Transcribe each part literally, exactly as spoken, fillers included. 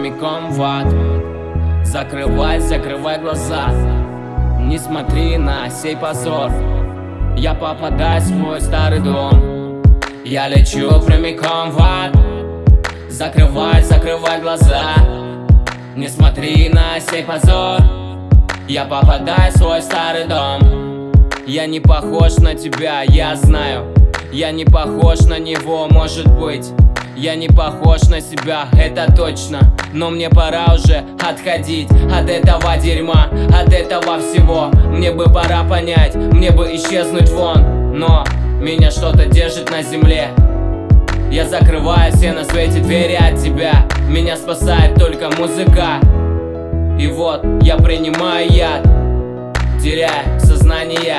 прямиком в ад. Закрывай, закрывай глаза, не смотри на сей позор. Я попадаю в свой старый дом, я лечу прямиком в ад. Закрывай, закрывай глаза, не смотри на сей позор. Я попадаю в свой старый дом. Я не похож на тебя, я знаю. Я не похож на него, может быть. Я не похож на себя, это точно. Но мне пора уже отходить от этого дерьма, от этого всего. Мне бы пора понять, мне бы исчезнуть вон. Но меня что-то держит на земле. Я закрываю все на свете двери от тебя. Меня спасает только музыка. И вот я принимаю яд, теряя сознание.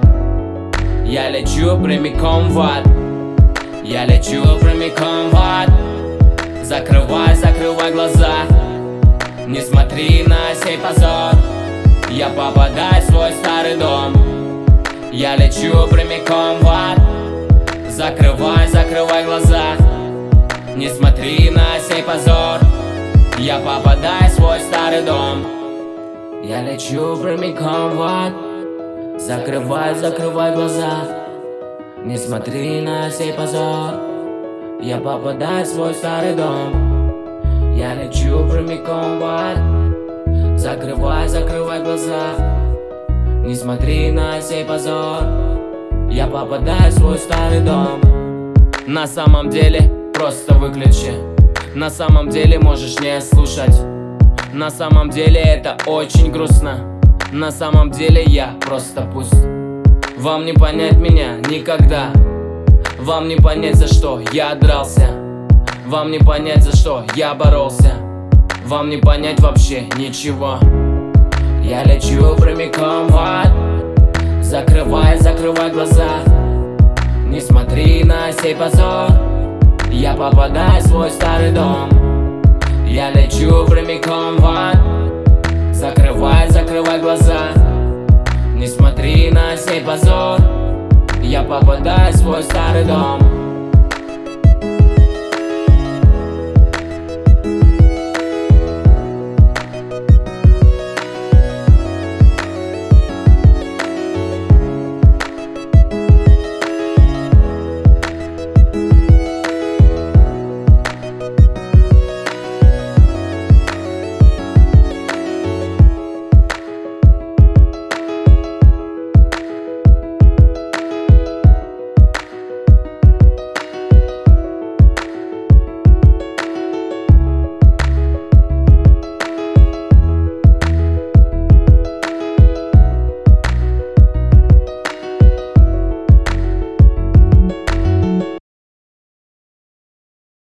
Я лечу прямиком в ад. Я лечу прямиком в ад. Закрывай, закрывай глаза, не смотри на сей позор. Я попадаю в свой старый дом. Я лечу прямиком в ад. Закрывай, закрывай глаза, не смотри на сей позор. Я попадаю в свой старый дом. Я лечу прямиком в ад. Закрывай, закрывай глаза, не смотри на сей позор. Я попадаю в свой старый дом. Я лечу прямиком в ад. Закрывай, закрывай глаза, не смотри на сей позор. Я попадаю в свой старый дом. На самом деле просто выключи. На самом деле можешь не слушать. На самом деле это очень грустно. На самом деле я просто пуст. Вам не понять меня никогда. Вам не понять, за что я дрался. Вам не понять, за что я боролся. Вам не понять вообще ничего. Я лечу прямиком в ад. Закрывай, закрывай глаза, не смотри на сей позор. Я попадаю в свой старый дом. Я лечу прямиком в ад. Закрывай, закрывай глаза, не смотри на сей позор. Я попадаю в свой старый дом.